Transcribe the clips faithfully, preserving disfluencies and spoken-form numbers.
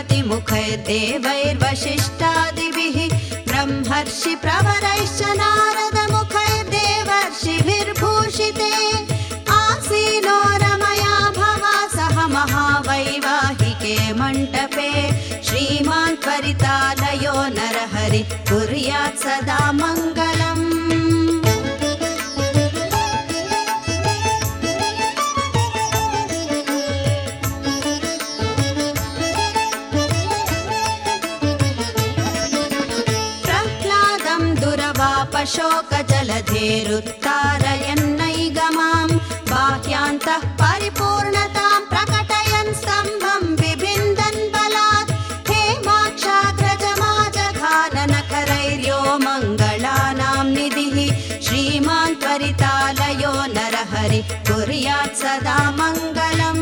बृहस्पतिमुखैर्देवैर्वसिष्ठादिभिः ब्रह्मर्षि प्रवरैश्च नारदमुखैर्देवर्षिभिर्भूषिते आसीनो रमया भवा सह महावैवाहिके मण्डपे श्रीमान् त्वरितालयो नरहरि कुर्यात् सदा मङ्गलम्। शोकजलधेरुत्तारयन्नैगमां बाह्यान्तः परिपूर्णतां प्रकटयन् स्तम्भं बिभिन्दन् बलात् हेमाक्षाग्रजमाजघाननखरैर्यो मङ्गलानां निधिः श्रीमान् त्वरितालयो नरहरि कुर्यात् सदा मङ्गलम्।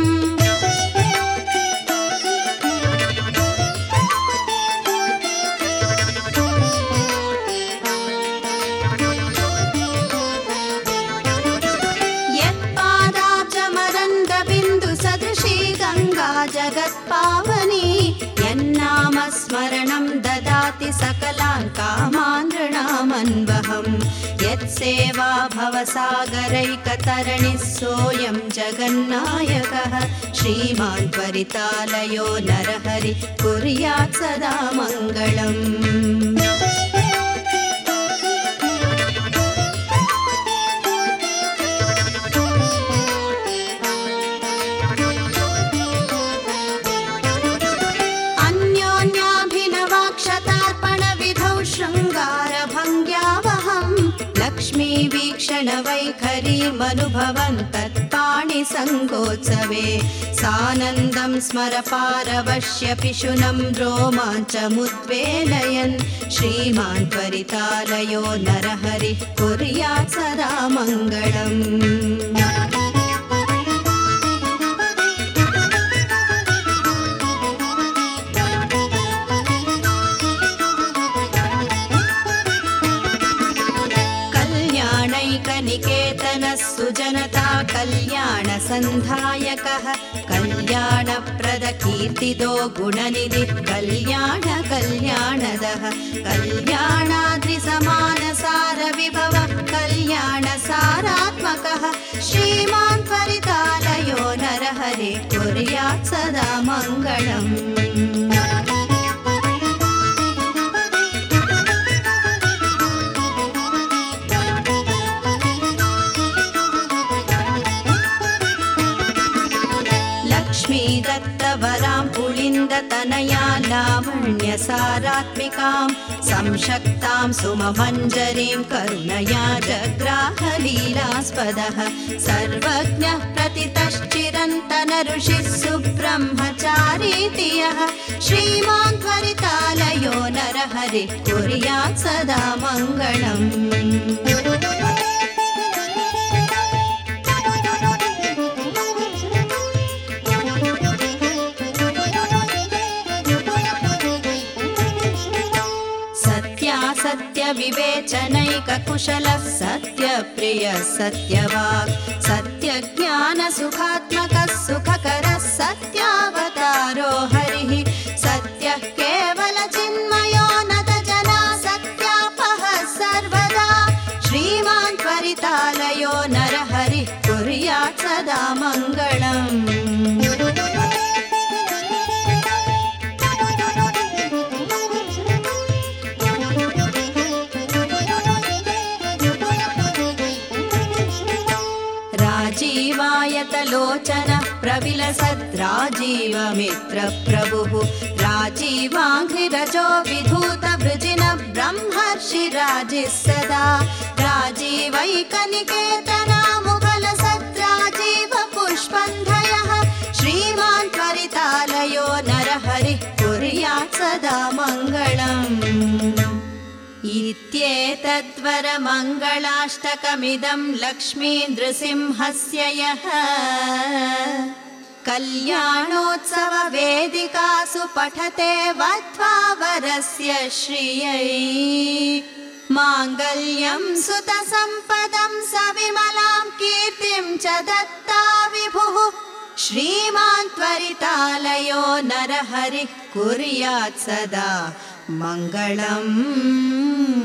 जगत्पावनी यन्नाम स्मरणं ददाति सकलान् कामान् नृणामन्वहम् यत्सेवा भवसागरैकतरणिः सोऽयं जगन्नायकः श्रीमान् त्वरितालयो नरहरि कुर्यात् सदा मङ्गलम्। लक्ष्मीवीक्षणवैखरीमनुभवन् तत्पाणिसङ्गोत्सवे सानन्दं स्मर पारवश्यपिशुनं रोमाञ्चमुद्वेलयन् श्रीमान् त्वरितालयो नरहरि कुर्यात् सदा मङ्गलम्। निकेतनः सुजनता कल्याणसन्धायकः कल्याणप्रद कीर्तिदो गुणनिधिः कल्याण कल्याणदः कल्याणाद्रिसमानसारविभवः कल्याणसारात्मकः श्रीमान् त्वरितालयो नरहरि कुर्यात् सदा मङ्गलम्। दत्तवरां पुलिन्दतनया लावण्यसारात्मिकां संशक्तां सुममञ्जरीं करुणया जग्राहलीलास्पदः सर्वज्ञः प्रतितश्चिरन्तन ऋषिः सुब्रह्मचारीति यः श्रीमान् त्वरितालयो नरहरि कुर्यात् सदा मङ्गलम्। सत्यविवेचनैककुशलः सत्यप्रियः सत्यवाक् सत्यज्ञानसुखात्मकः सुखकरः सत्यावतारो हरिः सत्यः केवलचिन्मयो नतजना सत्यापः सर्वदा श्रीमान् त्वरितालयो नरहरि कुर्यात् सदा मङ्गलम्। राजीवायतलोचनः प्रविलसद् राजीवमित्रप्रभुः राजीवाङ्घ्रिरजो विधूतवृजिनः ब्रह्मर्षिराजिः सदा राजीवैकनिकेतनामुपलसद् राजीवपुष्पन्धयः श्रीमान् त्वरितालयो नरहरि कुर्यात् सदा मङ्गलम्। इत्येतद्वरमङ्गलाष्टकमिदं लक्ष्मीनृसिंहस्य यः कल्याणोत्सववेदिकासु पठते वत्वा वरस्य श्रियै माङ्गल्यं सुतसम्पदं सविमलां कीर्तिं च दत्ता विभुः श्रीमान् त्वरितालयो नरहरिः कुर्यात् सदा मङ्गलम्।